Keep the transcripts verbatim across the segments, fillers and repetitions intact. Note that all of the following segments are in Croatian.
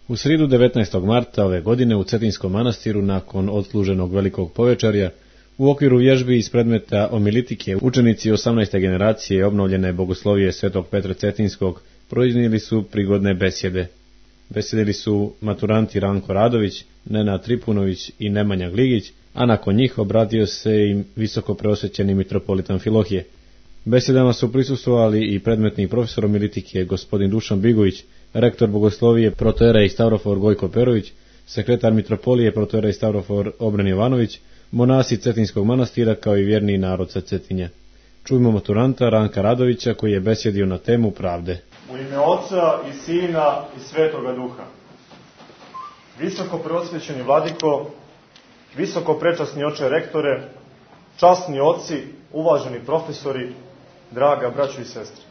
U srijedu devetnaestog marta ove godine u Cetinskom manastiru, nakon odsluženog velikog povečarja, u okviru vježbi iz predmeta omilitike, učenici osamnaeste generacije obnovljene bogoslovije Svetog Petra Cetinskog proiznijeli su prigodne besjede. Besedili su maturanti Ranko Radović, Nenad Tripunović i Nemanja Gligić, a nakon njih obratio se im visoko preosvećeni mitropolit Amfilohije. Besedama su prisustvovali i predmetni profesor omilitike gospodin Dušan Bigović, rektor bogoslovije protojerej Stavrofor Gojko Perović, sekretar mitropolije protojerej Stavrofor Obren Jovanović, monasi Cetinskog manastira kao i vjerni narod sa Cetinja. Čujmo maturanta Ranka Radovića koji je besjedio na temu pravde. U ime Oca i Sina i Svetoga Duha. Visoko preosvećeni vladiko, visoko prečasni oče rektore, časni oci, uvaženi profesori, draga braćo i sestre.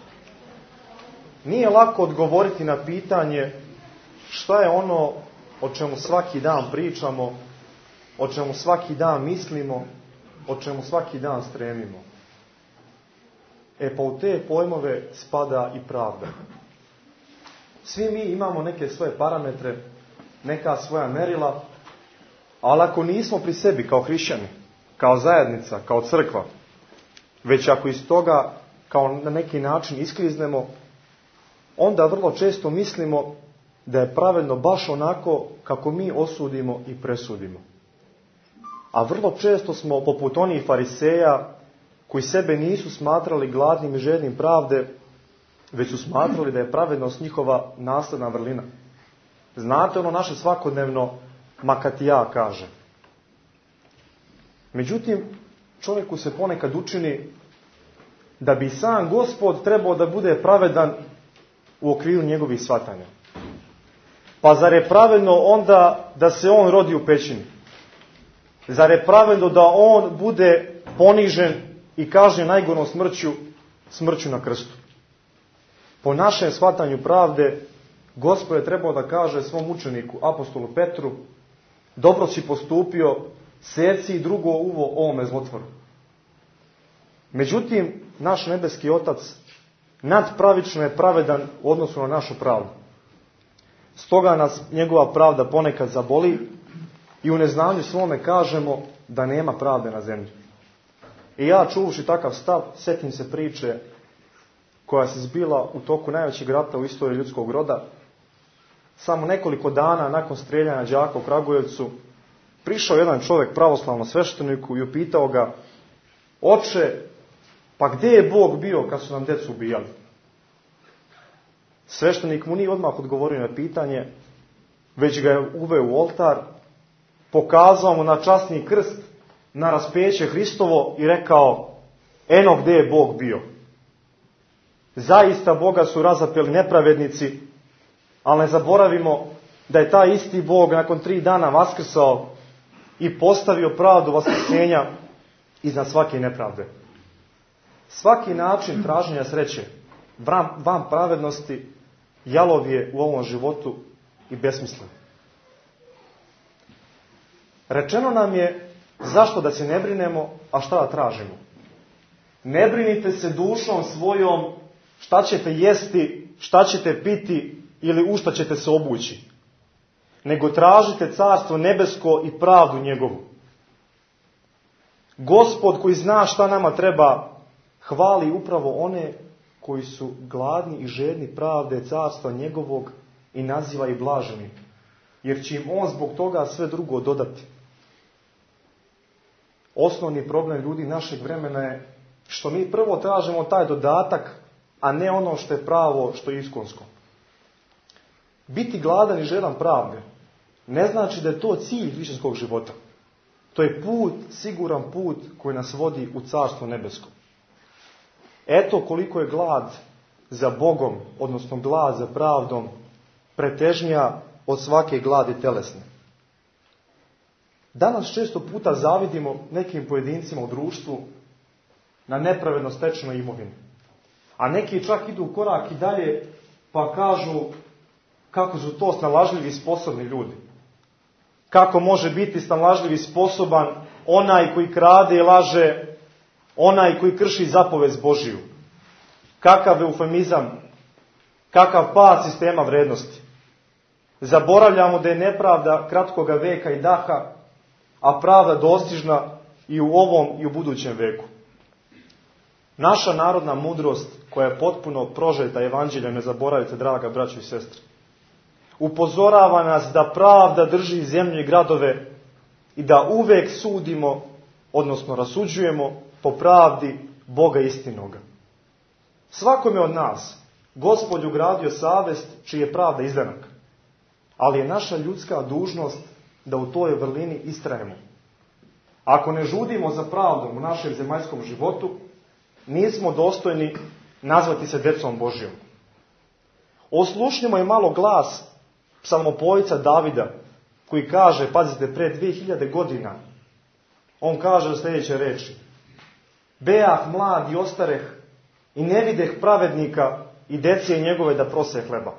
Nije lako odgovoriti na pitanje šta je ono o čemu svaki dan pričamo, o čemu svaki dan mislimo, o čemu svaki dan stremimo. E pa u te pojmove spada i pravda. Svi mi imamo neke svoje parametre, neka svoja merila, ali ako nismo pri sebi kao hrišćani, kao zajednica, kao crkva, već ako iz toga kao na neki način iskliznemo, onda vrlo često mislimo da je pravedno baš onako kako mi osudimo i presudimo. A vrlo često smo poput onih fariseja koji sebe nisu smatrali gladnim i žednim pravde, već su smatrali da je pravednost njihova nasledna vrlina. Znate ono naše svakodnevno, ma kad ti ja kaže. Međutim, čovjeku se ponekad učini da bi sam Gospod trebao da bude pravedan u okviru njegovih shvatanja. Pa zar je pravedno onda da se on rodi u pećini? Zar je pravedno da on bude ponižen i kažnjen najgorom smrću, smrću na krstu? Po našem shvatanju pravde, Gospod je trebao da kaže svom učeniku, apostolu Petru, dobro si postupio, seci drugo uvo ovome zlotvoru. Međutim, naš nebeski Otac nadpravično je pravedan u odnosu na našu pravdu. Stoga nas njegova pravda ponekad zaboli i u neznanju svome kažemo da nema pravde na zemlji. I ja, čuvši takav stav, sjetim se priče koja se zbila u toku najvećeg rata u istoriji ljudskog roda. Samo nekoliko dana nakon streljanja đaka u Kragujevcu prišao jedan čovjek pravoslavnom svešteniku i upitao ga: oče, pa gdje je Bog bio kad su nam djecu ubijali? Sveštenik mu nije odmah odgovorio na pitanje, već ga je uveo u oltar, pokazao mu na časni krst, na raspeće Hristovo i rekao: eno gdje je Bog bio. Zaista Boga su razapeli nepravednici, ali ne zaboravimo da je taj isti Bog nakon tri dana vaskrsao i postavio pravdu vaskrsenja iznad svake nepravde. Svaki način traženja sreće van pravednosti jalov je u ovom životu i besmislen. Rečeno nam je zašto da se ne brinemo, a šta da tražimo. Ne brinite se dušom svojom šta ćete jesti, šta ćete piti ili u šta ćete se obući, nego tražite carstvo nebesko i pravdu njegovu. Gospod koji zna šta nama treba, hvali upravo one koji su gladni i žedni pravde carstva njegovog i naziva ih blaženim, jer će im on zbog toga sve drugo dodati. Osnovni problem ljudi našeg vremena je što mi prvo tražimo taj dodatak, a ne ono što je pravo, što je iskonsko. Biti gladan i žedan pravde ne znači da je to cilj hrišćanskog života. To je put, siguran put koji nas vodi u carstvo nebesko. Eto koliko je glad za Bogom, odnosno glad za pravdom, pretežnija od svake gladi telesne. Danas često puta zavidimo nekim pojedincima u društvu na nepravedno stečenoj imovini. A neki čak idu korak i dalje pa kažu kako su to snalažljivi i sposobni ljudi. Kako može biti snalažljiv i sposoban onaj koji krade i laže, onaj koji krši zapovest Božiju. Kakav eufemizam, kakav pad sistema vrednosti. Zaboravljamo da je nepravda kratkoga veka i daha, a pravda dostižna i u ovom i u budućem veku. Naša narodna mudrost, koja je potpuno prožeta evanđeljem, ne zaboravite, draga braćo i sestre, upozorava nas da pravda drži zemlju i gradove i da uvek sudimo, odnosno rasuđujemo po pravdi Boga istinoga. Svakome od nas Gospod ugradio savest čiji je pravda izdanak, ali je naša ljudska dužnost da u toj vrlini istrajemo. Ako ne žudimo za pravdom u našem zemaljskom životu, nismo dostojni nazvati se decom Božjom. Oslušnimo i malo glas psalmopojca Davida, koji kaže, pazite, pre dvije hiljade godina, on kaže sljedeće reči: Beah mlad i ostareh i ne videh pravednika i dece njegove da prose hleba.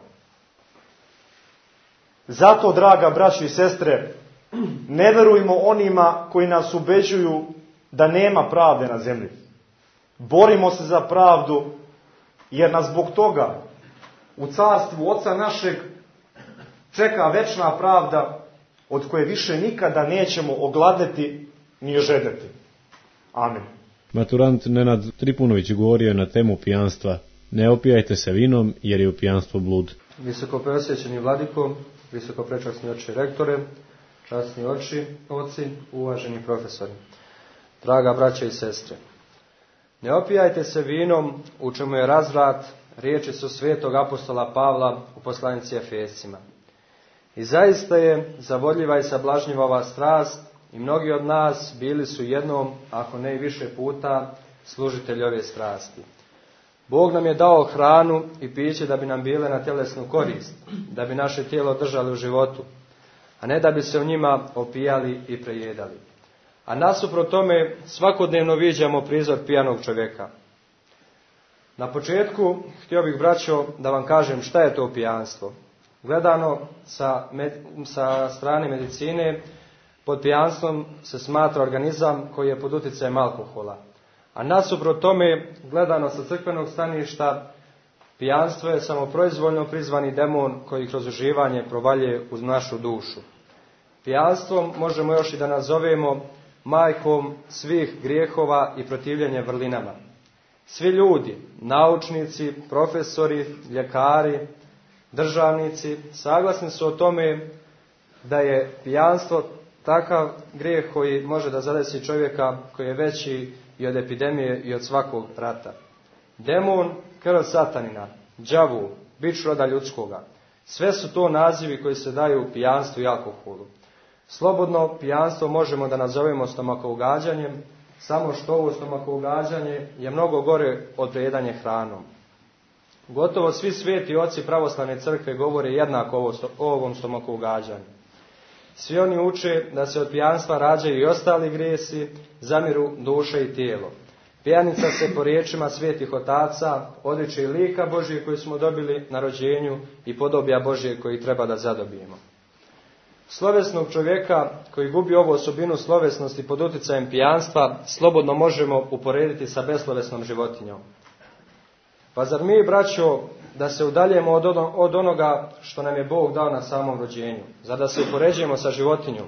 Zato, draga braćo i sestre, ne verujmo onima koji nas ubeđuju da nema pravde na zemlji. Borimo se za pravdu, jer nas zbog toga u carstvu Oca našeg čeka večna pravda, od koje više nikada nećemo ogladneti ni ožedeti. Amen. Maturant Nenad Tripunović govorio je na temu pijanstva. Ne opijajte se vinom, jer je u pijanstvu blud. Visokopreosvećeni vladiko, visokoprečasni oče rektore, časni oči, oci, uvaženi profesori, draga braća i sestre. Ne opijajte se vinom, u čemu je razvrat, riječi su svetog apostola Pavla u poslanici Efescima. I zaista je zavodljiva i sablažnjiva ova strast, i mnogi od nas bili su jednom, ako ne i više puta, služitelji ove strasti. Bog nam je dao hranu i piće da bi nam bile na tjelesnu korist, da bi naše tijelo držali u životu, a ne da bi se u njima opijali i prejedali. A nasuprot tome svakodnevno viđamo prizor pijanog čovjeka. Na početku htio bih, braćo, da vam kažem šta je to pijanstvo. Gledano sa, med, sa strane medicine, pod pijanstvom se smatra organizam koji je pod utjecajem alkohola. A nasuprot tome, gledano sa crkvenog staništa, pijanstvo je samo proizvoljno prizvani demon koji kroz uživanje provaljuje uz našu dušu. Pijanstvom možemo još i da nazovemo majkom svih grijehova i protivljenje vrlinama. Svi ljudi, naučnici, profesori, ljekari, državnici, saglasni su o tome da je pijanstvo takav grijeh koji može da zadesi čovjeka koji je veći i od epidemije i od svakog rata. Demon, krv satanina, đavu, bič roda ljudskoga. Sve su to nazivi koji se daju pijanstvu i alkoholu. Slobodno pijanstvo možemo da nazovemo stomakougađanjem, samo što ovo stomakougađanje je mnogo gore od prejedanja hranom. Gotovo svi sveti oci pravoslavne crkve govore jednako o ovom stomakougađanju. Svi oni uče da se od pijanstva rađaju i ostali grijesi, zamiru duše i tijelo. Pijanica se po riječima svetih otaca odriče i lika Božije koji smo dobili na rođenju i podobija Božije koji treba da zadobijemo. Slovesnog čovjeka koji gubi ovu osobinu slovesnosti pod utjecajem pijanstva slobodno možemo uporediti sa beslovesnom životinjom. Pa zar mi, braćo, da se udaljemo od onoga što nam je Bog dao na samom rođenju? Zar da se upoređujemo sa životinjom?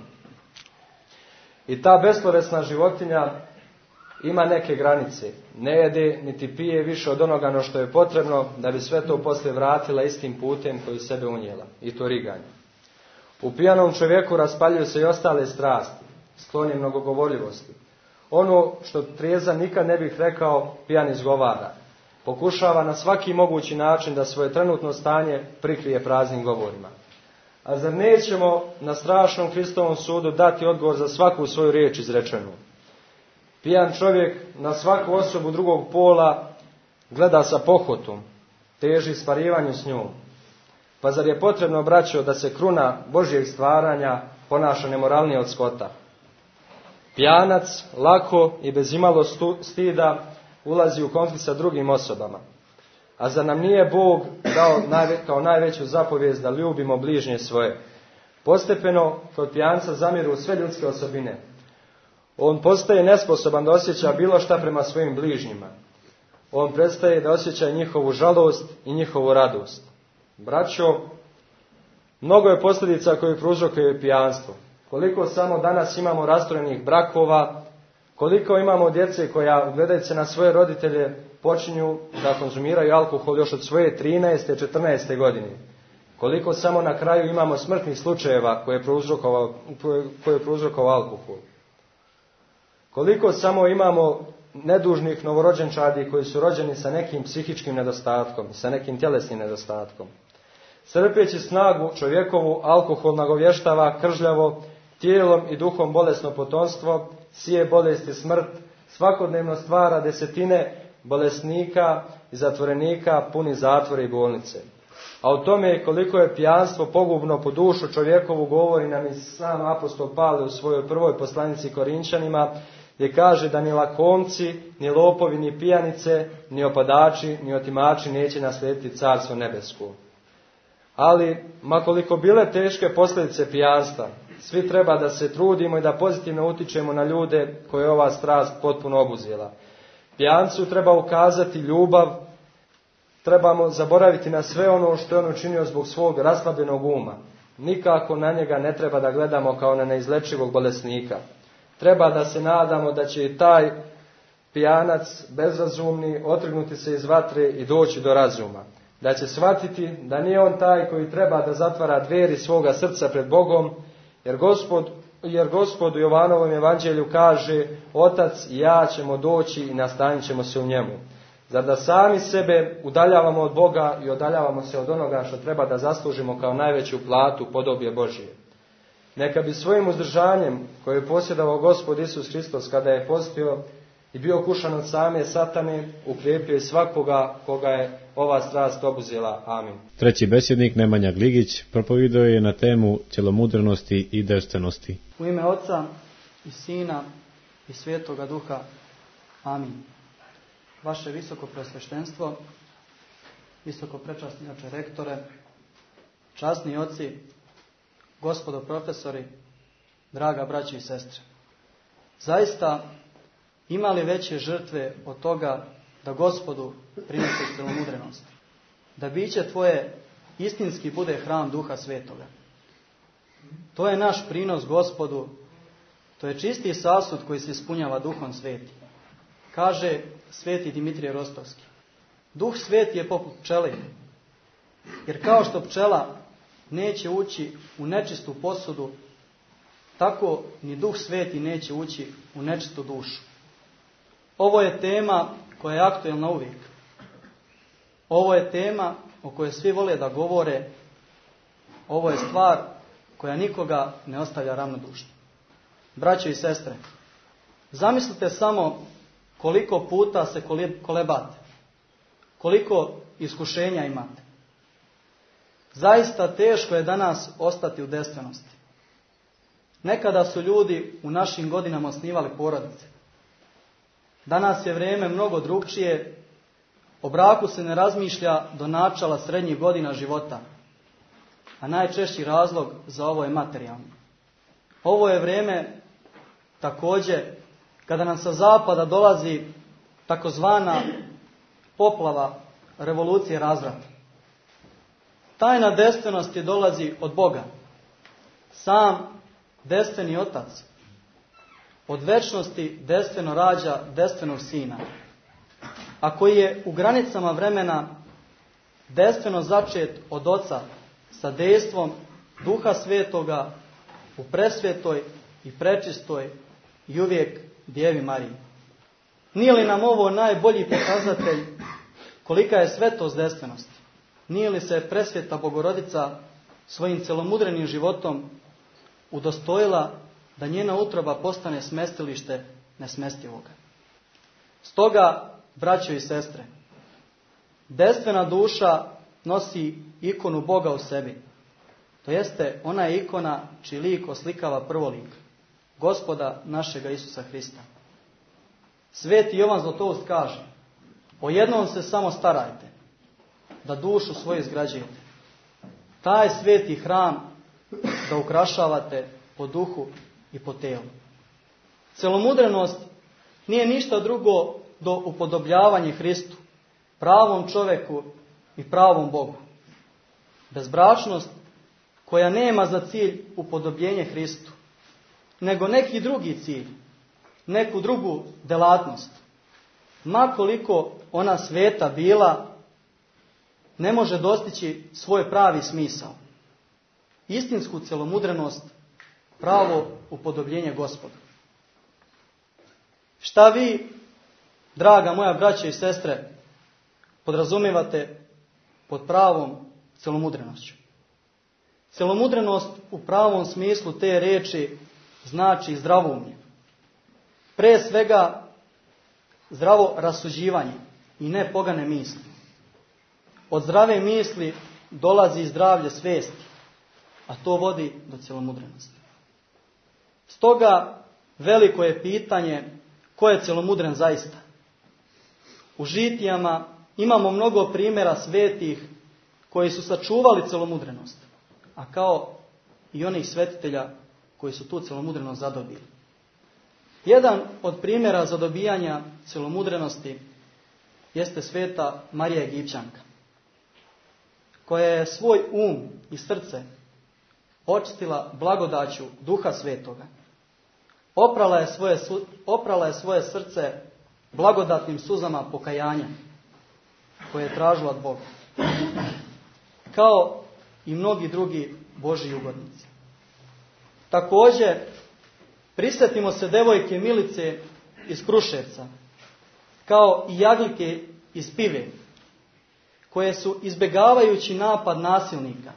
I ta beslovesna životinja ima neke granice. Ne jede niti pije više od onoga no što je potrebno da bi sve to poslije vratila istim putem koji sebe unijela. I to riganje. U pijanom čovjeku raspaljuju se i ostale strasti, sklon je mnogogovorljivosti. Ono što trijezan nikad ne bih rekao, pijan izgovara. Pokušava na svaki mogući način da svoje trenutno stanje prikrije praznim govorima. A zar nećemo na strašnom Hristovom sudu dati odgovor za svaku svoju riječ izrečenu? Pijan čovjek na svaku osobu drugog pola gleda sa pohotom, teži sparivanju s njom. Pa zar je potrebno, braćo, da se kruna Božjeg stvaranja ponaša nemoralnije od skota? Pijanac lako i bez imalo stida ulazi u konflikt sa drugim osobama. A zar nam nije Bog dao kao najveću zapovijest da ljubimo bližnje svoje? Postepeno kod pijanca zamiru sve ljudske osobine. On postaje nesposoban da osjeća bilo šta prema svojim bližnjima. On prestaje da osjeća njihovu žalost i njihovu radost. Braćo, Mnogo je posljedica koje prouzrokuje pijanstvo. Koliko samo danas imamo rastorenih brakova, koliko imamo djece koja, gledajući se na svoje roditelje, počinju da konzumiraju alkohol još od svoje trinaeste, četrnaeste godine. Koliko samo na kraju imamo smrtnih slučajeva koje je prouzrokovao, koje je prouzrokovao alkohol. Koliko samo imamo nedužnih novorođenčadi koji su rođeni sa nekim psihičkim nedostatkom, sa nekim tjelesnim nedostatkom. Crpeći snagu čovjekovu, alkohol nagovještava kržljavo, tijelom i duhom bolesno potomstvo, sije bolest i smrt, svakodnevno stvara desetine bolesnika i zatvorenika, puni zatvore i bolnice. A o tome koliko je pijanstvo pogubno po dušu čovjekovu govori nam i sam apostol Pavle u svojoj prvoj poslanici Korinčanima, gdje kaže da ni lakomci, ni lopovi, ni pijanice, ni opadači, ni otimači neće naslijediti carstvo nebesko. Ali, makoliko bile teške posljedice pijanstva, svi treba da se trudimo i da pozitivno utičemo na ljude koje je ova strast potpuno obuzela. Pijancu treba ukazati ljubav, trebamo zaboraviti na sve ono što je on učinio zbog svog raslabljenog uma. Nikako na njega ne treba da gledamo kao na neizlečivog bolesnika. Treba da se nadamo da će i taj pijanac bezrazumni otrgnuti se iz vatre i doći do razuma. Da će shvatiti da nije on taj koji treba da zatvara dveri svoga srca pred Bogom, jer Gospod, jer Gospod u Jovanovom evanđelju kaže: Otac i ja ćemo doći i nastanit ćemo se u njemu. Zar da sami sebe udaljavamo od Boga i udaljavamo se od onoga što treba da zaslužimo kao najveću platu podobje Božije? Neka bi svojim uzdržanjem koje je posjedovao Gospod Isus Hristos kada je postio i bio kušan od same satane, ukrijepio i svakoga koga je ova strast obuzela. Amin. Treći besjednik, Nemanja Gligić, propovidao je na temu cjelomudrenosti i devstvenosti. U ime Oca i Sina i Svetoga Duha. Amin. Vaše visoko preosveštenstvo, visoko prečasni oče rektore, časni oci, gospodo profesori, draga braći i sestre. Zaista, ima li veće žrtve od toga da Gospodu prinese cjelomudrenost? Da biće tvoje istinski bude hram Duha Svetoga. To je naš prinos Gospodu, to je čisti sasud koji se ispunjava Duhom Svetim. Kaže sveti Dimitrije Rostovski: Duh Sveti je poput pčele, jer kao što pčela neće ući u nečistu posudu, tako ni Duh Sveti neće ući u nečistu dušu. Ovo je tema koja je aktuelna uvijek. Ovo je tema o kojoj svi vole da govore. Ovo je stvar koja nikoga ne ostavlja ravnodušno. Braćo i sestre, zamislite samo koliko puta se kolebate, koliko iskušenja imate. Zaista teško je danas ostati u devstvenosti. Nekada su ljudi u našim godinama osnivali porodice. Danas je vrijeme mnogo drugčije. O braku se ne razmišlja do načela srednjih godina života. A najčešći razlog za ovo je materijalni. Ovo je vrijeme također kada nam sa zapada dolazi takozvana poplava revolucije razvrata. Tajna devstvenosti dolazi od Boga. Sam devstveni Otac od večnosti devstveno rađa devstvenog Sina, a koji je u granicama vremena devstveno začet od Oca sa dejstvom Duha Svetoga u presvetoj i prečistoj i uvijek Djevi Mariji. Nije li nam ovo najbolji pokazatelj kolika je svetost devstvenosti? Nije li se presveta Bogorodica svojim celomudrenim životom udostojila da njena utroba postane smestilište nesmestivoga? Stoga, braćo i sestre, devstvena duša nosi ikonu Boga u sebi. To jeste, ona je ikona čiji lik oslikava prvolik, Gospoda našega Isusa Hrista. Sveti Jovan Zlatoust kaže: o jednom se samo starajte, da dušu svoju izgrađujete. Taj sveti hram da ukrašavate po duhu i po telu. Celomudrenost nije ništa drugo do upodobljavanje Hristu, pravom čoveku i pravom Bogu. Bezbračnost koja nema za cilj upodobljenje Hristu, nego neki drugi cilj, neku drugu delatnost, ma koliko ona sveta bila, ne može dostići svoj pravi smisao. Istinsku celomudrenost, pravo upodobljenje Gospodu. Šta vi, draga moja braćo i sestre, podrazumijevate pod pravom celomudrenošću? Celomudrenost u pravom smislu te riječi znači zdravoumje. Pre svega zdravo rasuđivanje i ne pogane misli. Od zdrave misli dolazi zdravlje svijesti, a to vodi do celomudrenosti. Stoga veliko je pitanje ko je celomudren zaista. U žitijama imamo mnogo primjera svetih koji su sačuvali celomudrenost, a kao i onih svetitelja koji su tu celomudrenost zadobili. Jedan od primjera za dobijanja celomudrenosti jeste sveta Marija Egipćanka, koja je svoj um i srce očistila blagodaću Duha Svetoga. Oprala je svoje, oprala je svoje srce blagodatnim suzama pokajanja koje je tražila od Boga. Kao i mnogi drugi Božji ugodnici. Također, prisjetimo se devojke Milice iz Kruševca, kao i Jagljike iz Pive, koje su izbjegavajući napad nasilnika,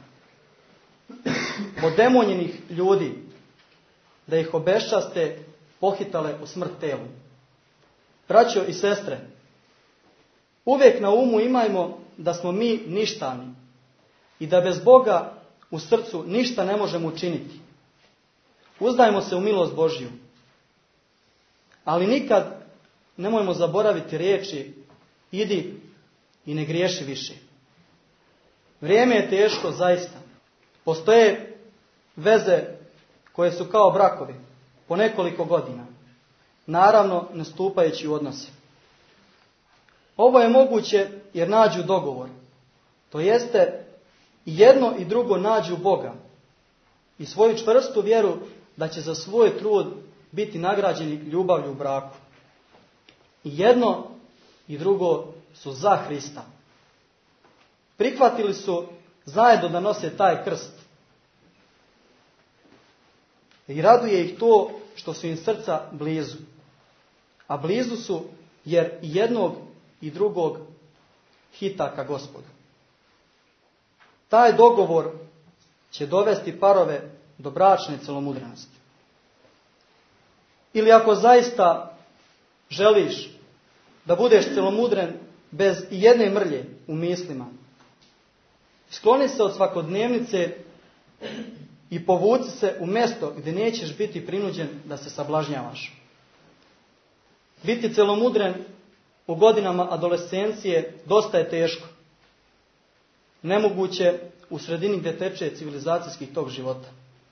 odemonjenih ljudi, da ih obeščaste, pohitale u smrt telu. Braćo i sestre, uvijek na umu imajmo da smo mi ništani i da bez Boga u srcu ništa ne možemo učiniti. Uzdajmo se u milost Božju. Ali nikad nemojmo zaboraviti riječi idi i ne griješi više. Vrijeme je teško zaista. Postoje veze koje su kao brakovi po nekoliko godina. Naravno, ne stupajući u odnose. Ovo je moguće jer nađu dogovor. To jeste jedno i drugo nađu Boga i svoju čvrstu vjeru da će za svoj trud biti nagrađeni ljubavlju u braku. I jedno i drugo su za Hrista. Prihvatili su zajedno da nose taj krst. I raduje ih to što su im srca blizu. A blizu su jer i jednog i drugog hita ka Gospodu. Taj dogovor će dovesti parove do bračne celomudrenosti. Ili ako zaista želiš da budeš celomudren bez jedne mrlje u mislima, skloni se od svakodnevnice i povuci se u mjesto gdje nećeš biti prinuđen da se sablažnjavaš. Biti celomudren u godinama adolescencije dosta je teško. Nemoguće u sredini gdje teče civilizacijski tok života.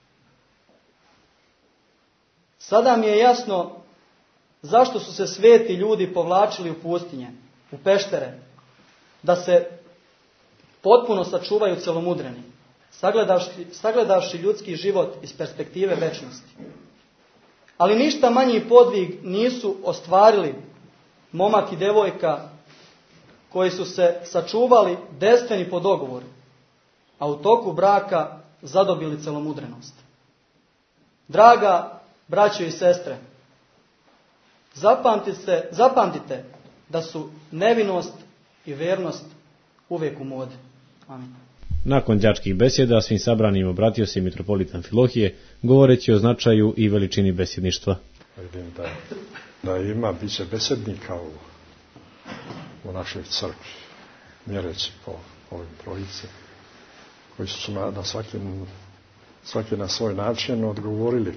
Sada mi je jasno zašto su se sveti ljudi povlačili u pustinje, u peštere, da se potpuno sačuvaju celomudreni, sagledavši, sagledavši ljudski život iz perspektive večnosti. Ali ništa manji podvig nisu ostvarili momak i devojka koji su se sačuvali destveni po dogovoru, a u toku braka zadobili celomudrenost. Draga braćo i sestre, zapamtite, zapamtite da su nevinost i vernost uvijek u modi. Amin. Nakon đačkih besjeda svim sabranim obratio se mitropolit Amfilohije, govoreći o značaju i veličini besjedništva. Vidim da, da ima biće besjednika u, u našoj crkvi, mjereći po ovim trojice, koji su na, na svaki, svaki na svoj način odgovorili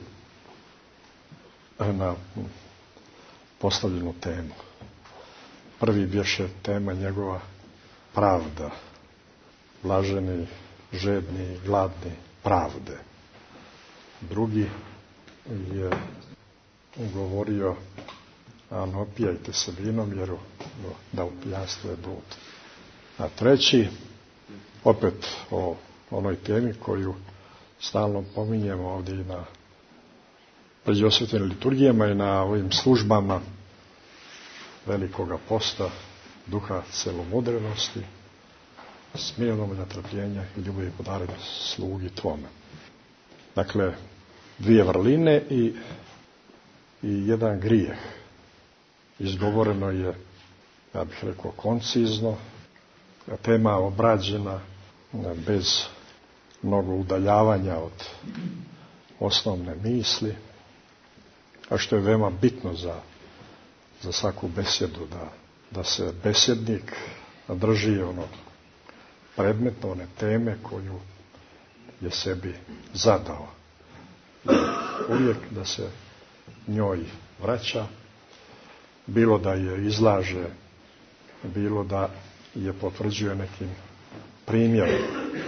na postavljenu temu. Prvi bješe tema njegova pravda, blaženi, žedni, gladni pravde. Drugi je govorio, a ne opijajte se vinom jer da upijanstvo je blud. A treći, opet o onoj temi koju stalno pominjemo ovdje i na pređosvetljenim liturgijama i na ovim službama velikoga posta, duha celomudrenosti, smirenog natrpljenja i ljubavi podareni slugi tvome. Dakle, dvije vrline i, i jedan grijeh. Izgovoreno je, ja bih rekao, koncizno, tema obrađena bez mnogo udaljavanja od osnovne misli, a što je veoma bitno za, za svaku besjedu, da, da se besjednik drži ono predmetno, one teme koju je sebi zadao. Uvijek da se njoj vraća, bilo da je izlaže, bilo da je potvrđuje nekim primjerom.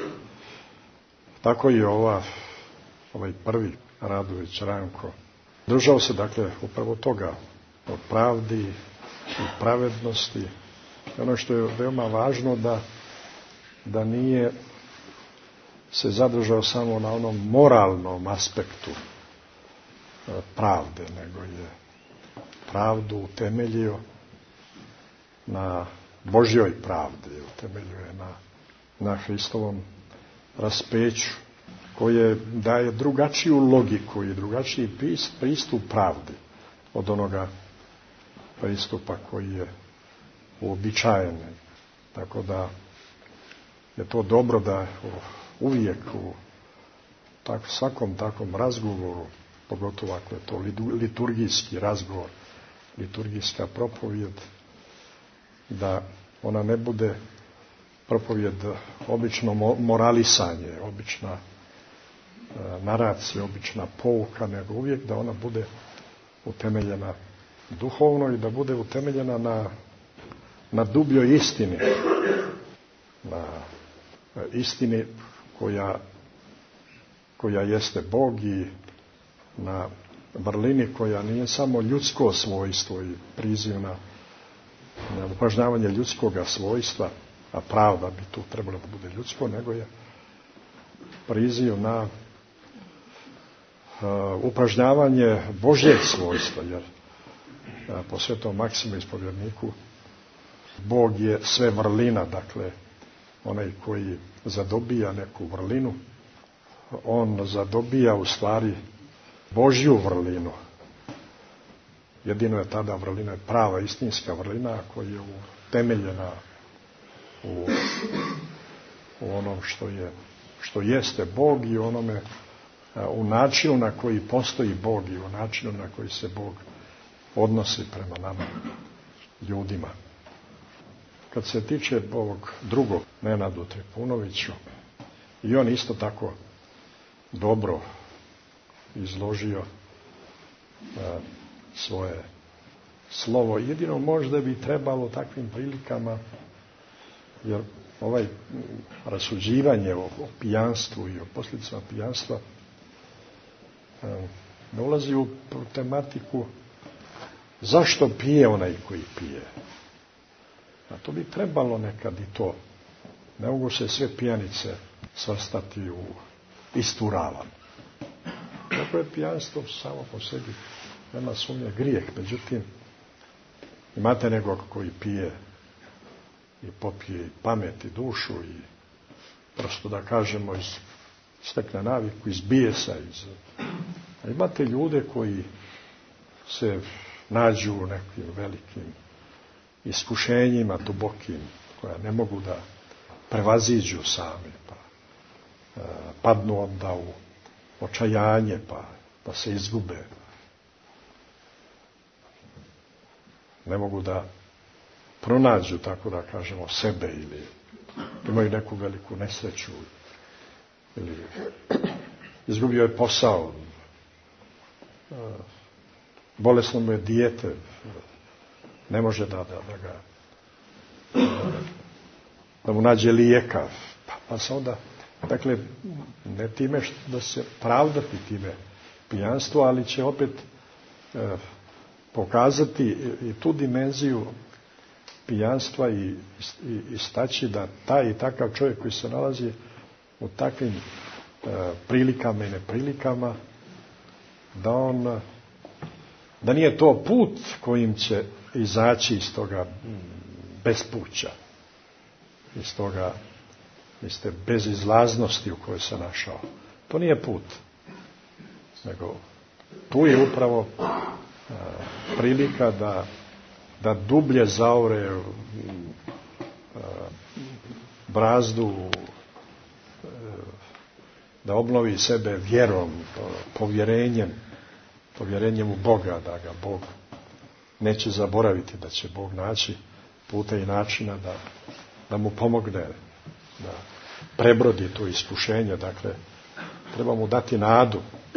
Tako i ova, ovaj prvi Radović Ranko držao se, dakle, upravo toga, o pravdi i pravednosti. Ono što je veoma važno, da, da nije se zadržao samo na onom moralnom aspektu pravde, nego je pravdu utemeljio na Božjoj pravdi, utemeljio je na, na Hristovom raspeću, koje daje drugačiju logiku i drugačiji pristup pravdi od onoga pristupa koji je uobičajen. Tako da je to dobro da uvijek u tak, svakom takvom razgovoru, pogotovo ako je to liturgijski razgovor, liturgijska propovijed, da ona ne bude propovijed obično moralisanje, obična naracija, obična pouka, nego uvijek da ona bude utemeljena duhovno i da bude utemeljena na, na dubljoj istini, na istini koja, koja jeste Bog i na vrlini koja nije samo ljudsko svojstvo i priziv na, na upažnjavanje ljudskoga svojstva, a pravda bi tu trebalo da bude ljudsko, nego je priziv na uh, upažnjavanje Božjeg svojstva, jer uh, po svetom Maksimu ispovjedniku Bog je sve vrlina, dakle onaj koji zadobija neku vrlinu, on zadobija u stvari Božju vrlinu. Jedino je tada vrlina prava, istinska vrlina koja je utemeljena u, u onom što je, što jeste Bog i onome, u načinu na koji postoji Bog i u načinu na koji se Bog odnosi prema nama, ljudima. Kad se tiče ovog drugog, Nenadu Tripunoviću, i on isto tako dobro izložio a, svoje slovo. Jedino možda bi trebalo takvim prilikama, jer ovaj rasuđivanje o, o pijanstvu i o posljedicama pijanstva a, ne ulazi u tematiku zašto pije onaj koji pije. A to bi trebalo nekad i to. Ne mogu se sve pijanice svrstati u istu ravan. Tako je pijanstvo samo po sebi, nema sumnje, grijeh. Međutim, imate nekog koji pije i popije i pamet i dušu i prosto da kažemo iz, stekne naviku, iz bijesa. Iz... A imate ljude koji se nađu u nekim velikim iskušenjima dubokim, koja ne mogu da prevaziđu sami, pa e, padnu onda u očajanje, pa da se izgube. Ne mogu da pronađu, tako da kažemo, sebe ili imaju neku veliku nesreću ili izgubio je posao, e, bolesno mu je dijete, ne može da, da, da ga da mu nađe lijeka, pa, pa se onda, dakle, ne time što da se pravdati time pijanstvo, ali će opet e, pokazati i, i tu dimenziju pijanstva i, i istaći da taj i takav čovjek koji se nalazi u takvim prilikama i neprilikama, da on, da nije to put kojim će izaći iz toga bespuća, iz toga, iz te bezizlaznosti u kojoj se našao. To nije put, nego tu je upravo a, prilika da, da dublje zaore a, brazdu, a, da obnovi sebe vjerom, povjerenjem, povjerenjem u Boga, da ga Bog neće zaboraviti, da će Bog naći puta i načina da, da mu pomogne, da prebrodi to iskušenje. Dakle, treba mu dati nadu.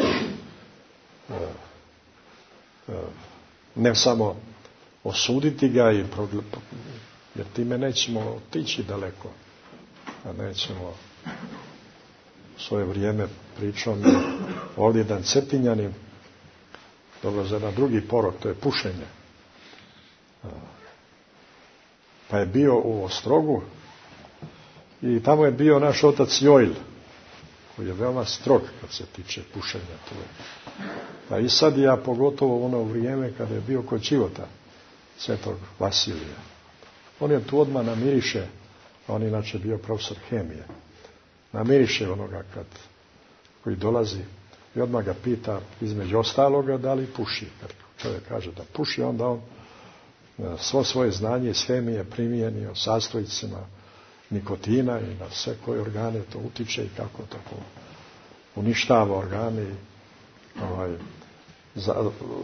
Ne samo osuditi ga, i progle... jer time nećemo otići daleko, a nećemo u svoje vrijeme pričao mi ovdje jedan Cetinjanin, dobro za jedan drugi porok, to je pušenje. Pa je bio u Ostrogu i tamo je bio naš otac Jojl, koji je veoma strog kad se tiče pušenja. Pa i sad ja, pogotovo u ono vrijeme kada je bio kod Čivota, svetog Vasilija. On je tu odmah namiriše, on je inače bio profesor hemije, namiriše onoga kad, koji dolazi i odmah ga pita između ostaloga da li puši. Kad čovjek kaže da puši, onda on svo svoje znanje iz hemije primijeni o sastojcima nikotina i na sve koje organe to utiče i kako to uništava organe i ovaj, za,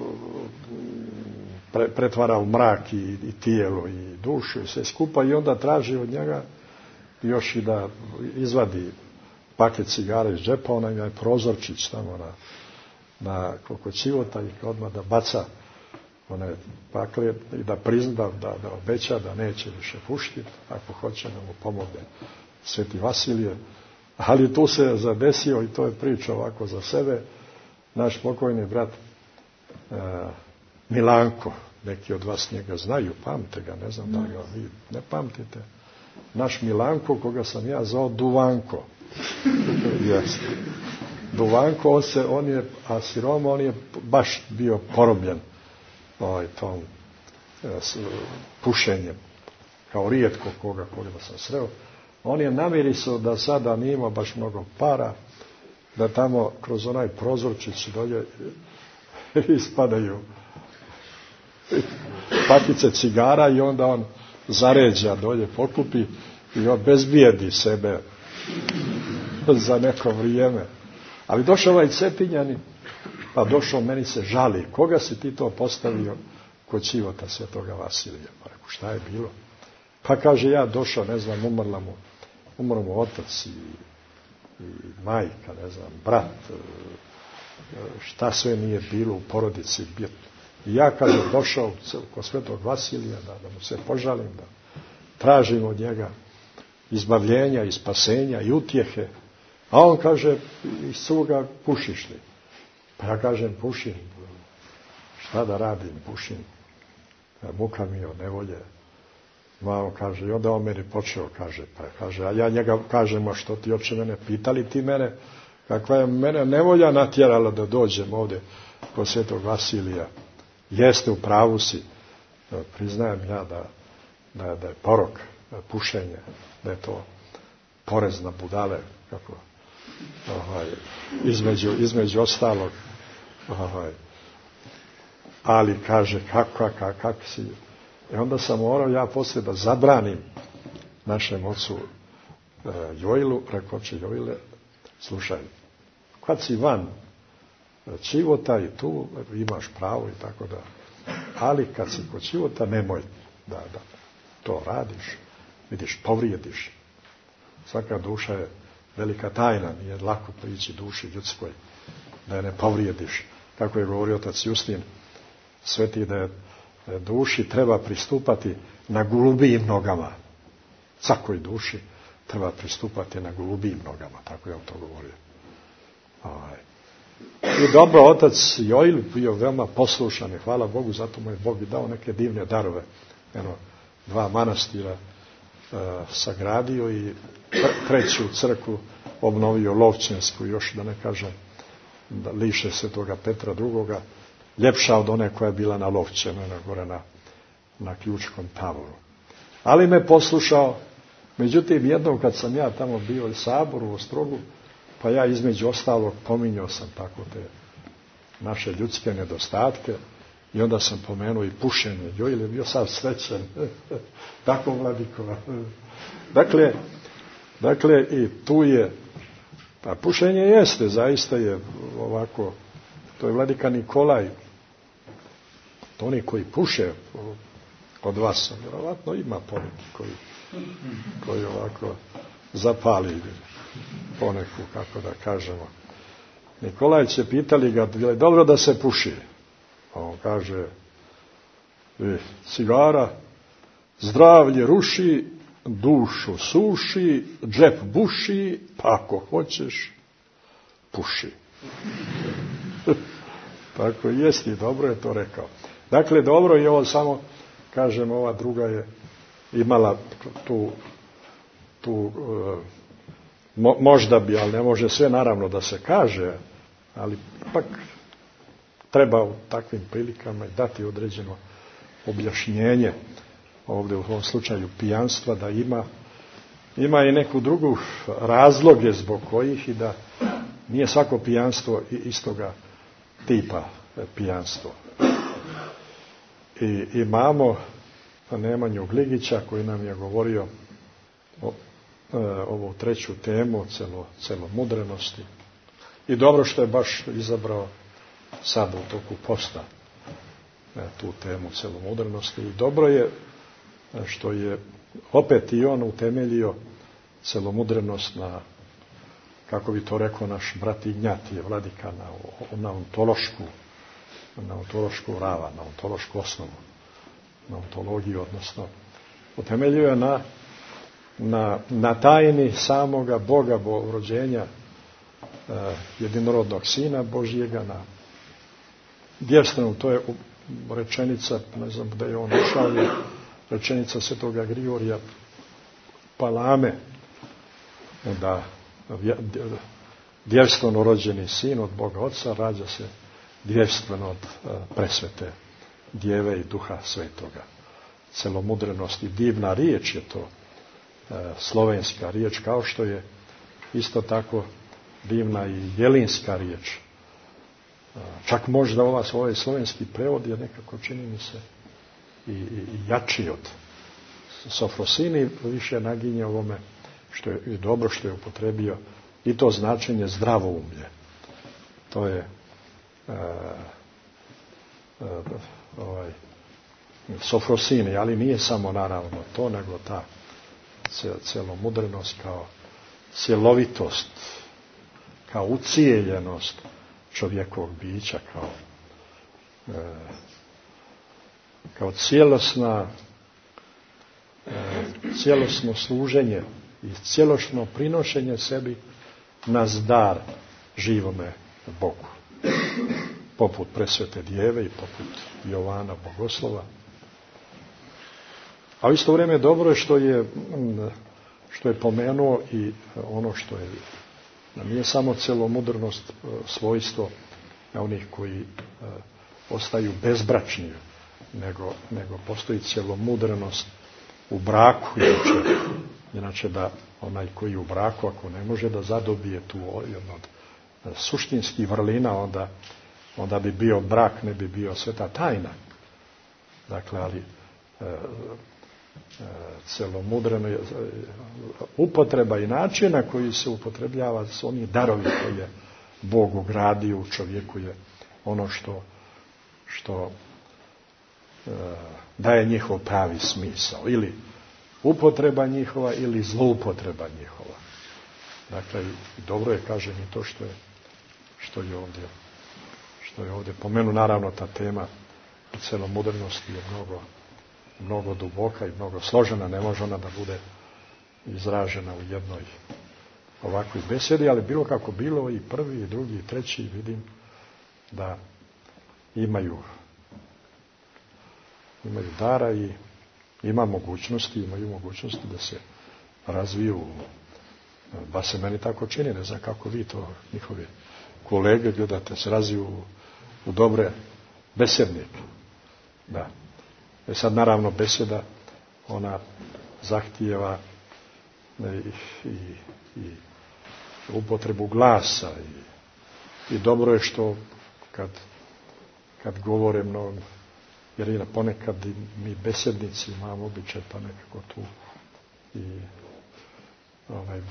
pre, pretvara u mrak i, i tijelo i dušu i sve skupa, i onda traži od njega još i da izvadi paket cigara iz džepa, onaj je prozorčić tamo na, na kod Čivota i odmah da baca one pakle i da prizna, da, da obeća da neće više pušiti, ako hoće da mu pomogne Sveti Vasilije. Ali tu se zadesio, i to je priča ovako za sebe, naš pokojni brat e, Milanko, neki od vas njega znaju, pamte ga, ne znam da li ga vi ne pamtite, naš Milanko, koga sam ja zvao Duvanko. Jeste. Duvanko, on, se, on je, a Siroma, on je baš bio porobljen ovaj, tom s, pušenjem, kao rijetko koga koliko sam sreo. On je namirisao da sada nije imao baš mnogo para, da tamo kroz onaj prozorčić dolje ispadaju patice cigara i onda on zaređa dolje, pokupi i obezbijedi sebe za neko vrijeme. Ali došao ovaj Cetinjani, pa došao, meni se žali, koga si ti to postavio kod Čivota Svetoga Vasilija? Pa reku, šta je bilo? Pa kaže, ja došao, ne znam, umrla mu, umrla mu otac i, i majka, ne znam, brat, šta sve nije bilo u porodici. I ja, kaže, došao kod Svetog Vasilija, da, da mu se požalim, da tražim od njega izbavljenja i spasenja i utjehe. A on kaže, iz suga pušiš li? Pa ja kažem, pušim. Šta da radim, pušim. Muka mi od nevolje. Malo kaže, i onda on meni počeo, kaže, pa kaže, a ja njega kažem, a što ti oče mene, pitali ti mene, kakva je mene nevolja natjerala da dođem ovdje kod Svetog Vasilija. Jeste, u pravu si. Priznajem ja da, da, da je porok, da je pušenje, da je to porez na budale, kako ovaj, između, između ostalog. Ovaj, ali kaže, kako, kako, kako si. I onda sam morao ja poslije da zabranim našem ocu e, Jojlu, rekao će Jojle, slušaj, kad si van Čivota i tu imaš pravo i tako da, ali kad si kod Čivota nemoj da, da to radiš, vidiš, povrijediš. Svaka duša je velika tajna, nije lako prići duši ljudskoj, da je ne povrijediš. Kako je govorio otac Justin Sveti, da je duši treba pristupati na golubijim nogama. Svakoj duši treba pristupati na golubijim nogama, tako je on to govorio. I dobro, otac Jojl bio veoma poslušan i hvala Bogu, zato mu je Bog i dao neke divne darove. Eno, dva manastira uh, sagradio i treću crkvu obnovio Lovćensku, još da ne kažem da liše Svetoga Petra drugoga, ljepša od one koja je bila na Lovćenu, na gore na, na Ključkom tavoru. Ali me poslušao, međutim jednom kad sam ja tamo bio u Saboru u Ostrogu, pa ja između ostalog pominjao sam tako te naše ljudske nedostatke i onda sam pomenuo i pušenje. Joj, je bio sav srećen. Tako Vladikova. Dakle, dakle, i tu je, pa pušenje jeste, zaista je ovako, to je Vladika Nikolaj, to oni koji puše od vas, vjerovatno ima poneki koji, koji ovako zapali poneku, kako da kažemo. Nikolaj će pitali ga, je dobro da se puši? A on kaže, e, cigara zdravlje ruši, dušu suši, džep buši, pa ako hoćeš, puši. Tako jest i dobro je to rekao. Dakle, dobro je ovo samo, kažem, ova druga je imala tu, tu mo, možda bi, ali ne može sve naravno da se kaže, ali ipak treba u takvim prilikama dati određeno objašnjenje ovdje u ovom slučaju pijanstva, da ima ima i neku drugu razloge zbog kojih i da nije svako pijanstvo istoga tipa pijanstvo. I imamo Nemanju Gligića koji nam je govorio o, e, ovu treću temu celo, celomudrenosti. I dobro što je baš izabrao sad u toku posta e, tu temu celomudrenosti. I dobro je što je opet i on utemeljio celomudrenost na, kako bi to rekao naš brat Ignjatije Vladika, na, na ontološku na ontološku rava, na ontološku osnovu, na ontologiju, odnosno utemeljio je na, na, na tajni samoga Boga, bo, rođenja e, jedinorodnog Sina Božjega, na djevstvenom, to je rečenica, ne znam da je on ušao, rečenica Svetoga Grigorija Palame, da djevstveno rođeni sin od Boga Oca rađa se djevstveno od presvete Djeve i Duha Svetoga. Celomudrenost i divna riječ je to, slovenska riječ, kao što je isto tako divna i jelinska riječ. Čak možda ova, ovaj slovenski prevod je nekako, čini mi se, i, i jači od Sofrosini, više naginje ovome, što je i dobro što je upotrebio i to značenje zdravoumlje. To je e, e, ovaj, Sofrosini, ali nije samo naravno to, nego ta celomudrenost kao cjelovitost, kao ucijeljenost čovjekovog bića, kao e, kao cijelosna e, cijelosno služenje i cijelošno prinošenje sebi na dar živome Bogu. Poput presvete Djeve i poput Jovana Bogoslova. A u isto vrijeme dobro je što je što je pomenuo i ono što je, nije samo celomudrnost svojstvo onih koji ostaju bezbračni, nego, nego postoji celomudrenost u braku. Inače, inače da onaj koji u braku, ako ne može da zadobije tu jednu od suštinskih vrlina, onda, onda bi bio brak, ne bi bio sveta tajna. Dakle, ali e, e, celomudrena upotreba i način na koji se upotrebljava s onih darovi koje je Bog ugradio u čovjeku je ono što, što e, daje njihov pravi smisao. Ili upotreba njihova ili zloupotreba njihova. Dakle, dobro je, kažem, i to što je, što je ovdje, što je ovdje pomenu. Naravno, ta tema celomudrenosti je mnogo, mnogo duboka i mnogo složena. Ne može ona da bude izražena u jednoj ovakvoj besedi, ali bilo kako bilo, i prvi, i drugi, i treći, vidim da imaju imaju dara i ima mogućnosti, imaju mogućnosti da se razviju Ba se meni tako čini, ne znam kako vi to, njihovi kolege, gledate, se razviju u, u dobre besednike. Da. E sad, naravno, beseda, ona zahtijeva i, i, i upotrebu glasa i, i dobro je što kad, kad govore mnogo, jer i ponekad mi besednici imamo običaj pa nekako tu i ovaj,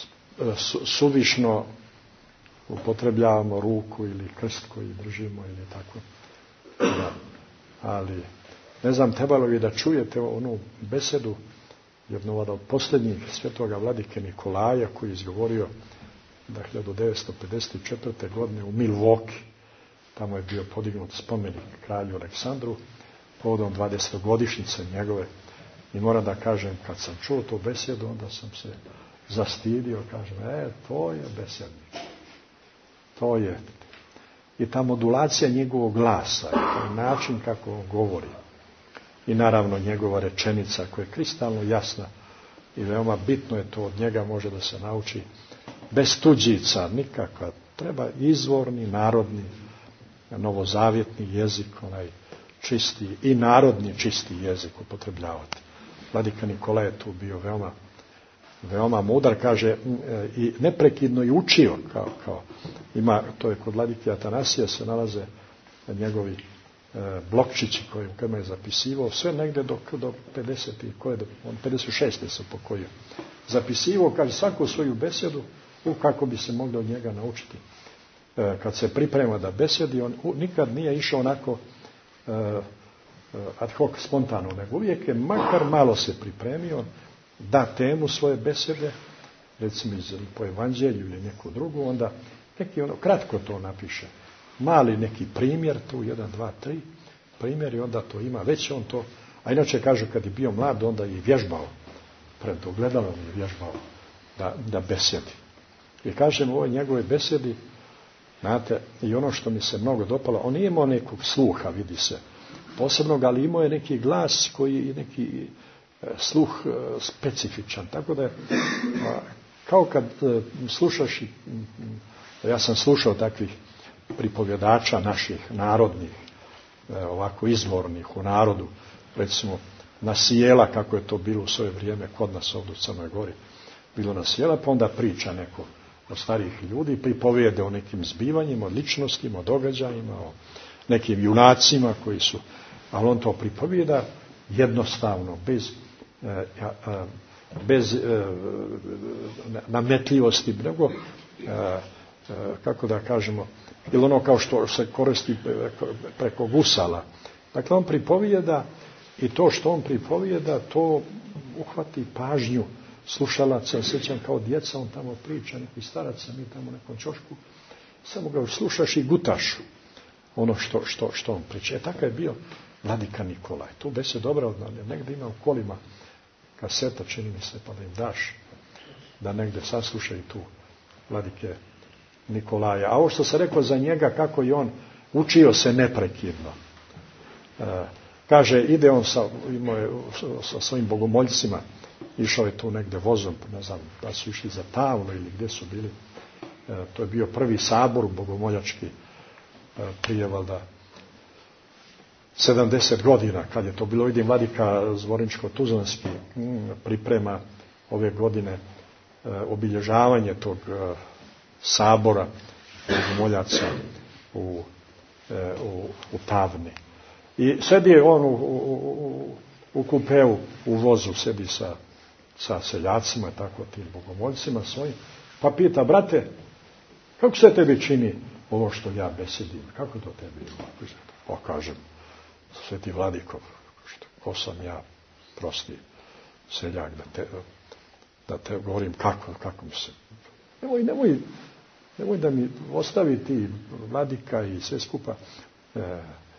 su, suvišno upotrebljavamo ruku ili krst koji držimo ili tako. Da. Ali ne znam, trebalo bi da čujete onu besedu jednog od posljednjih svetoga vladike Nikolaja koji je izgovorio da hiljadu devetsto pedeset četvrte. godine u Milwaukee, tamo je bio podignut spomenik kralju Aleksandru povodom dvadesetogodišnjice njegove. I moram da kažem, kad sam čuo tu besedu, onda sam se zastidio, kažem, e, to je besednik. To je. I ta modulacija njegovog glasa, i način kako on govori. I naravno njegova rečenica koja je kristalno jasna i veoma bitno je to, od njega može da se nauči bez tuđica, nikakva. Treba izvorni, narodni, novozavjetni jezik, onaj čisti i narodni čisti jezik upotrebljavati. Vladika Nikola je tu bio veoma, veoma mudar, kaže, i neprekidno i učio, kao, kao ima, to je kod vladike Atanasija se nalaze njegovi e, blokčići koji kojima je zapisivao, sve negdje do, do pedeset, koje, on pedeset šeste se pokojio. Zapisivao, kaže, svaku svoju besedu, u kako bi se mogli od njega naučiti. E, kad se priprema da besedi, on u, nikad nije išao onako e, ad hoc spontano, nego uvijek je makar malo se pripremio, da temu svoje besede, recimo iz, po evanđelju ili neku drugu, onda neki ono, kratko to napiše. Mali neki primjer, tu jedan, dva, tri primjer i onda to ima, već on to, a inače kažu kad je bio mlad, onda je vježbao, pred ogledalom je vježbao da, da besedi. I kažem u ovoj njegove besedi, znate, i ono što mi se mnogo dopalo, on nije imao nekog sluha, vidi se, posebnog, ali imao je neki glas koji je neki sluh specifičan. Tako da je, kao kad slušaš, ja sam slušao takvih pripovjedača naših, narodnih, ovako izvornih u narodu, recimo na sjela, kako je to bilo u svoje vrijeme kod nas ovdje u Crnoj Gori, bilo na sjela, pa onda priča neko od starijih ljudi, pripovijede o nekim zbivanjima, o ličnostima, o događajima, o nekim junacima koji su, ali on to pripovijeda jednostavno, bez bez nametljivosti, nego kako da kažemo, ili ono kao što se koristi preko gusala. Dakle, on pripovijeda i to što on pripovijeda, to uhvati pažnju slušalaca. Sjećam kao djeca, on tamo priča, neki starac, mi tamo u nekom ćošku, samo ga slušaš i gutaš ono što, što, što on priča. E, takav je bio vladika Nikolaj. Tu bes je dobra, negdje ima u kolima kaseta, čini mi se, pa da im daš, da negdje saslušaju tu vladike Nikolaja. A ovo što se rekao za njega, kako je on učio se neprekidno. E, kaže, ide on sa, imao je, sa svojim bogomoljcima, išao je tu negdje vozom, ne znam, da su išli za Tavlo ili gdje su bili. E, to je bio prvi sabor bogomoljački, e, prije valjda sedamdeset godina, kad je to bilo, vidim, vladika Zvorničko-Tuzlanski priprema ove godine e, obilježavanje tog e, sabora bogomoljaca u, e, u, u Tavni. I sedi je on u, u, u kupeu, u vozu, sedi sa, sa seljacima, tako tim bogomoljcima svojim, pa pita, brate, kako se tebi čini ovo što ja besedim? Kako to tebi? Pa kažem, Sveti Vladiko, ko sam ja, prosti seljak, da te, da te govorim kako, kako mi se... Nemoj, nemoj, nemoj da mi ostavi ti Vladika i sve skupa, e, e,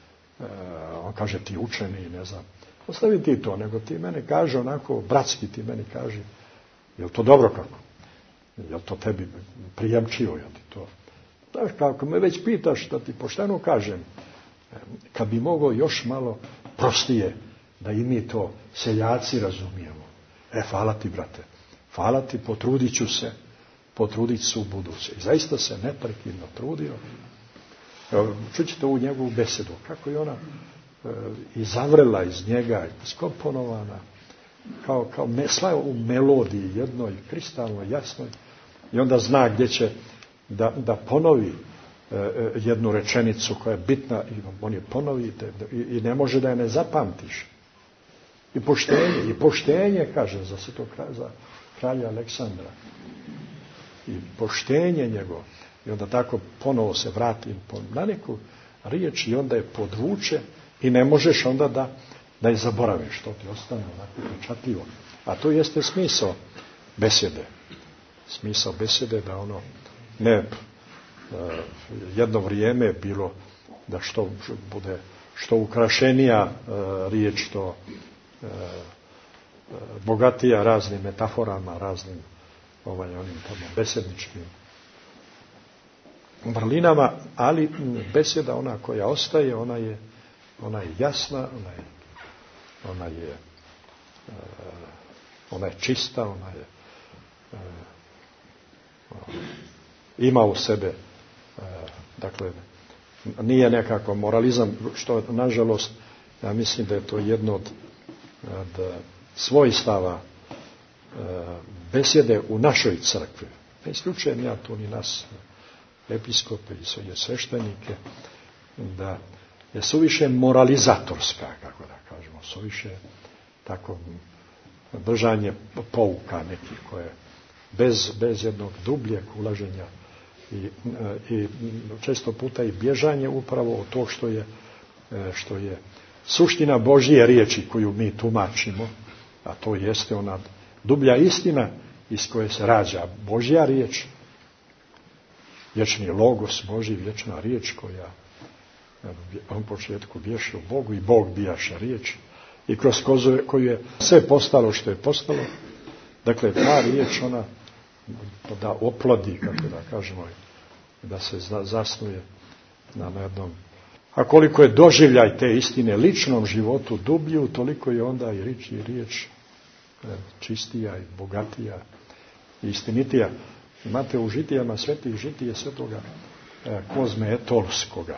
on kaže ti učeni, ne znam, ostavi ti to, nego ti mene kaže onako, bratski ti meni kaže, je li to dobro kako? Je li to tebi prijemčivo, ja ti to... Znaš, kako me već pitaš, da ti pošteno kažem, kad bi mogao još malo prostije, da i mi to seljaci razumijemo. E, hvala ti, brate, hvala ti, potrudit ću se, potruditi se u buduće. I zaista se neprekidno trudio. Čućete ovu njegovu besedu, kako je ona e, izavrela iz njega, iskomponovana, kao, kao sva u melodiji jednoj, kristalno jasnoj, i onda zna gdje će da, da ponovi e, jednu rečenicu koja je bitna, i on je ponovi i, i ne može da je ne zapamtiš. I poštenje, i poštenje, kaže, za svetog za kralja Aleksandra. I poštenje njegovo. I onda tako ponovo se vrati na neku riječ i onda je podvuče i ne možeš onda da, da je zaboraviš, što ti ostane onako pečatljivo. A to jeste smisao besede. Smisao besede da ono ne jedno vrijeme bilo da što bude što ukrašenija riječ, što bogatija raznim metaforama, raznim ovaj, onim tamo besedničkim vrlinama, ali beseda ona koja ostaje, ona je, ona je jasna, ona je, ona je, ona je čista, ona je, ima u sebe, dakle, nije nekako moralizam, što nažalost, ja mislim da je to jedno od, od svojstava besede u našoj crkvi. Ne isključujem ja tu ni nas, episkope i svoje sveštenike, da je suviše moralizatorska, kako da kažemo, suviše tako držanje pouka nekih koje bez, bez jednog dubljeg ulaženja i, i često puta i bježanje upravo od tog što je, što je suština Božje riječi koju mi tumačimo, a to jeste ona dublja istina iz koje se rađa Božja riječ, vječni logos Božji, vječna riječ koja u početku bješe u Bogu i Bog bijaše riječ i kroz koju je sve postalo što je postalo. Dakle, ta riječ ona da oplodi, kako da kažemo, da se zasnuje na jednom. A koliko je doživljaj te istine ličnom životu dublju, toliko je onda i riječ i riječ čistija i bogatija i istinitija. Imate u žitijama svetih žitije svetoga Kozme Etolskoga.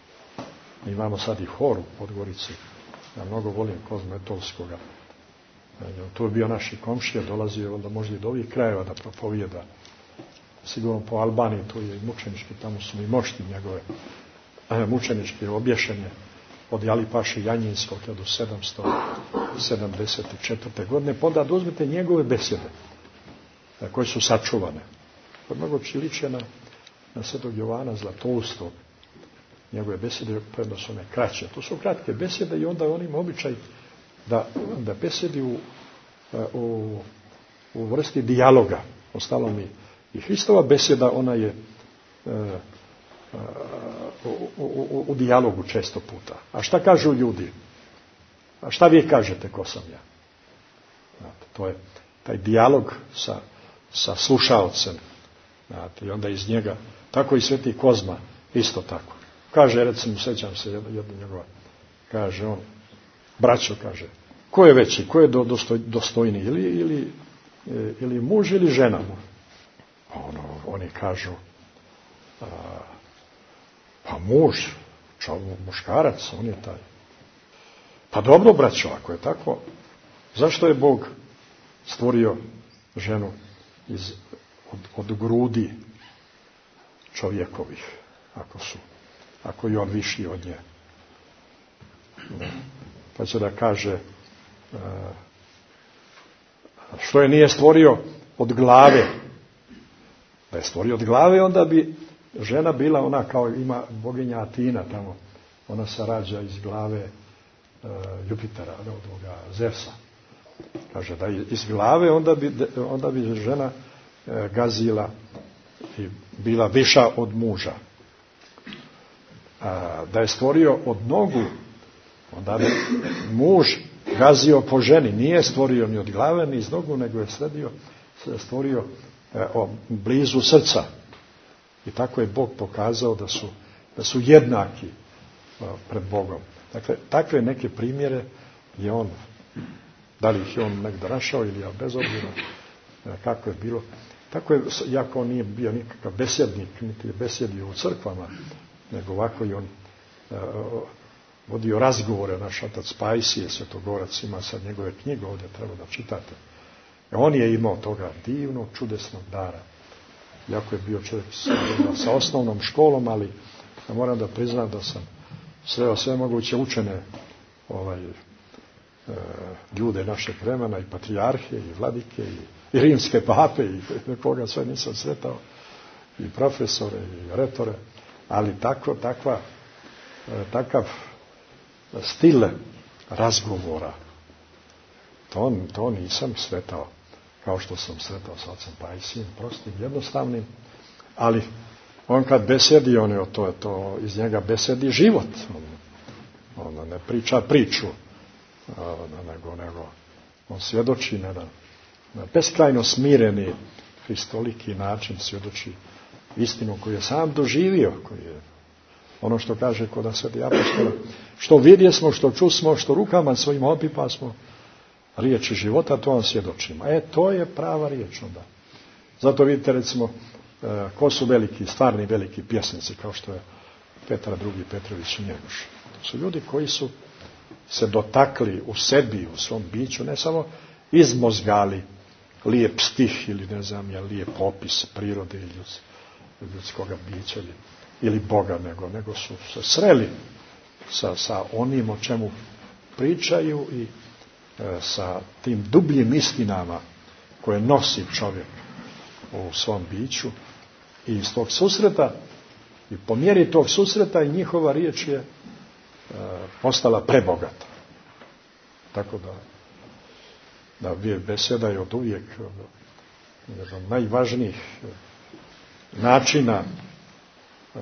Imamo sad i hor u Podgorici. Ja mnogo volim Kozme Etolskoga. Tu je bio naši komšija, dolazio onda možda i do ovih krajeva da propovijeda. Sigurno po Albaniji, tu je i mučenički, tamo su i mošti njegove mučeničke obješenje od Jalipaše Janjinskog hiljadu sedamsto sedamdeset četvrte. godine. Pa onda uzmite njegove besede koje su sačuvane. Pa mnogo liče na, na svetog Jovana Zlatoustog. Njegove besede, predno su one kraće. To su kratke besede i onda on ima običaj da, da besedi u, u, u vrsti dijaloga. Ostalo mi i Hristova beseda, ona je uh, u, u, u dijalogu često puta. A šta kažu ljudi? A šta vi kažete, ko sam ja? Znate, to je taj dijalog sa, sa slušaocem. Znate, i onda iz njega, tako i sveti Kozma, isto tako. Kaže, recimo, sećam se jedno njegova, kaže on, braćo, kaže, ko je veći, ko je dostoj, dostojniji, ili, ili, ili muž ili žena mu? Ono, oni kažu, a, pa muž, čovjek, muškarac, on je taj. Pa dobro, braćo, ako je tako, zašto je Bog stvorio ženu iz, od, od grudi čovjekovih, ako su, ako je on viši od nje? Pa će da kaže, što je nije stvorio od glave. Da je stvorio od glave, onda bi žena bila ona kao ima boginja Atina tamo. Ona se rađa iz glave uh, Jupitera, od ovoga Zevsa. Kaže da iz glave onda bi, onda bi žena uh, gazila i bila viša od muža. A, da je stvorio od nogu, onda bi muž gazio po ženi. Nije stvorio ni od glave, ni iz nogu, nego je sledio, stvorio e, o, blizu srca. I tako je Bog pokazao da su, da su jednaki e, pred Bogom. Dakle, takve neke primjere je on, da li ih je on negdje našao ili ja bez obzira e, kako je bilo, Tako je, iako on nije bio nikakav besjednik, niti je besjedio u crkvama, nego ovako i on uh, vodio razgovore. Naš otac Pajsije, Svetogorac, ima sad njegove knjige, ovdje treba da čitate. On je imao toga divnog, čudesnog dara. Iako je bio čovjek sa, sa osnovnom školom, ali ja moram da priznam da sam sreo sve moguće učene ovaj, e, ljude našeg vremena, i patrijarhe, i vladike, i, i rimske pape, i koga sve nisam sretao, i profesore, i retore, ali tako, takva, e, takav stil razgovora, to, to nisam sretao kao što sam sretao sa ocem Pajsijem, prostim, jednostavnim, ali on kad besedi, on je to, to iz njega besedi život. On, on ne priča priču, nego, nego on svjedoči na jedan na beskrajno smireni, hristoliki način svjedoči istinu koju je sam doživio, koji je ono što kaže kod sveti apostola, što vidjesmo, što čusmo, što rukama svojim opipasmo, riječi života, to vam svjedočimo. E, to je prava riječ onda. Zato vidite, recimo, ko su veliki, stvarni veliki pjesnici, kao što je Petar drugi Petrović Njegoš. To su ljudi koji su se dotakli u sebi, u svom biću, ne samo izmozgali lijep stih ili ne znam, je lijep opis prirode i ljudskoga bića ili, ili Boga, nego, nego su se sreli sa, sa onim o čemu pričaju i e, sa tim dubljim istinama koje nosi čovjek u svom biću, i iz tog susreta i po mjeri tog susreta i njihova riječ je e, postala prebogata. Tako da da beseda je od uvijek jedan od najvažnijih načina e,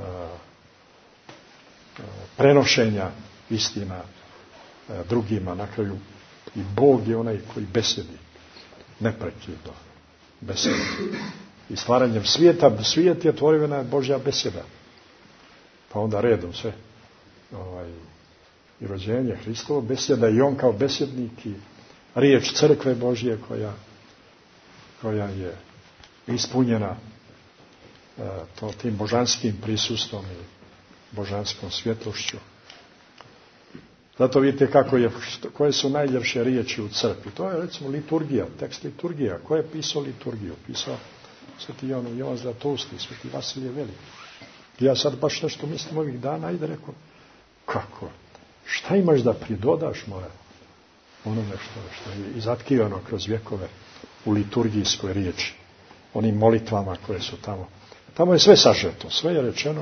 prenošenja istina e, drugima. Na kraju i Bog je onaj koji besedi neprekidno besedi. I stvaranjem svijeta, svijet je tvorevina Božja beseda. Pa onda redom sve ovaj, i rođenje Hristovo beseda, i on kao besjednik, i riječ crkve Božje koja, koja je ispunjena e, to, tim božanskim prisustvom i božanskom svjetlošću. Zato vidite kako je, koje su najljepše riječi u crkvi. To je recimo liturgija, tekst liturgija. Ko je pisao liturgiju? Pisao sveti Jovan, Jovan Zlatulski, sveti Vasilije Veliki. Ja sad baš nešto mislim ovih dana, ajde rekao, kako? Šta imaš da pridodaš, mora, onome što, što je izatkivano kroz vjekove u liturgijskoj riječi, onim molitvama koje su tamo. Tamo je sve sažeto, sve je rečeno,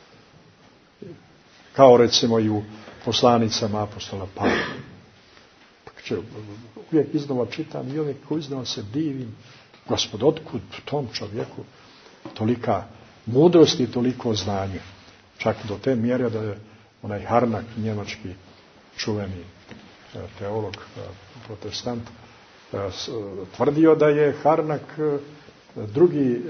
kao recimo i u poslanicama apostola Pavla. Uvijek iznova čitam i uvijek iznova se divim, Gospod, otkud tom čovjeku tolika mudrost i toliko znanje? Čak do te mjere da je onaj Harnack, njemački čuveni teolog, protestant, tvrdio da je Harnack drugi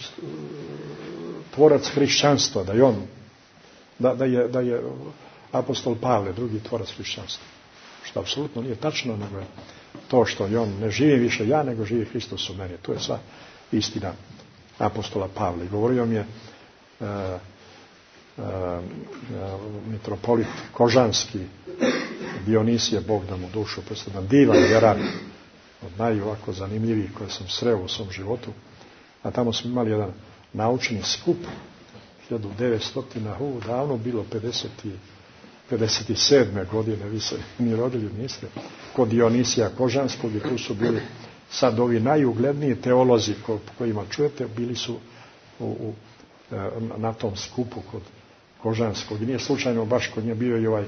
tvorac hrišćanstva, da je on, da, da, je, da je apostol Pavle drugi tvorac hrišćanstva. Što apsolutno nije tačno, nego je to što je on ne živi više ja, nego živi Hristos u meni. To je sva istina apostola Pavle. I govorio mi je uh, uh, mitropolit Kožanski, Dionisije, Bog da mu dušu, predstavljam, divan vjeran, od najovako zanimljivih koje sam sreo u svom životu. A tamo smo imali jedan naučni skup, hiljadu devetsto, hu, davno bilo pedeset sedme godine, vi se ni rodili niste, kod Dionisija Kožanskog, i tu su bili sad ovi najugledniji teolozi ko, kojima čujete, bili su u, u, na tom skupu kod Kožanskog. I nije slučajno baš kod nje bio i ovaj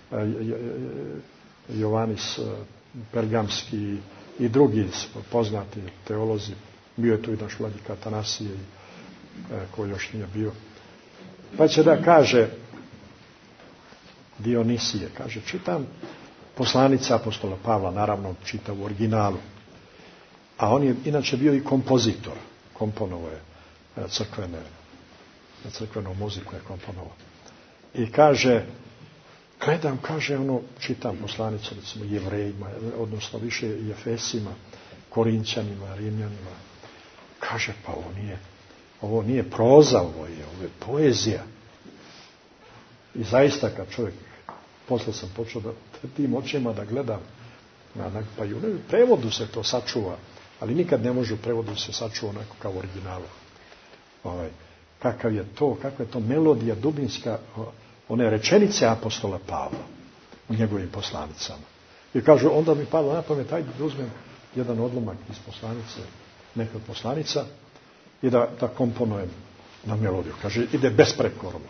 Jovanis Pergamski i drugi poznati teolozi. Bio je tu i naš vladika Atanasije, koji još nije bio. Pa će da kaže Dionisije, kaže, čitam poslanica apostola Pavla, naravno čita u originalu, a on je inače bio i kompozitor, komponovao je crkvene, crkvenu muziku je komponovao. I kaže, gledam, kaže, ono, čitam poslanicu, recimo, Jevrejima, odnosno više i Efesima, Korinćanima, Rimljanima, Kaže, pa ovo nije, ovo nije proza, ovo je, ovo je poezija. I zaista kad čovjek, posle sam počeo da tim očima da gledam, pa i u prevodu se to sačuva, ali nikad ne može u prevodu se sačuva onako kao u originalu. Ovaj, kakav je to, kakva je to melodija dubinska, one rečenice apostola Pavla u njegovim poslanicama. I kaže, onda mi padlo na pamet, ajde da uzmem jedan odlomak iz poslanice, neka poslanica, i da, da komponujem na melodiju. Kaže, ide besprekorno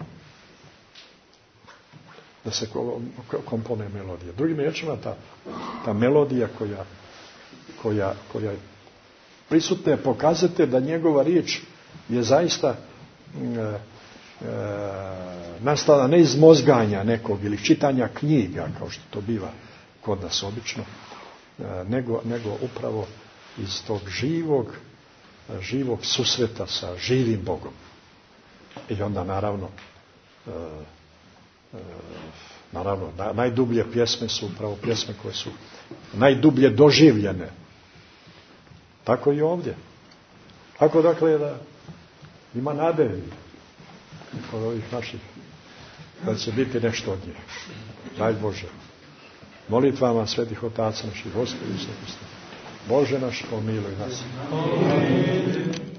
da se komponuje melodija. Drugim riječima, ta, ta melodija koja, koja, koja je prisutna je pokazate da njegova riječ je zaista e, e, nastala ne iz mozganja nekog ili čitanja knjiga, kao što to biva kod nas obično, e, nego, nego upravo iz tog živog, živog susreta sa živim Bogom. I onda naravno e, e, naravno na, najdublje pjesme su upravo pjesme koje su najdublje doživljene. Tako i ovdje. Tako dakle da ima nade kod ovih naših da će biti nešto od njih. Daj Bože. Molitvama svetih otaca naših Gospoda Isusa Hrista. Bože naš, pomiluj nas. Amen.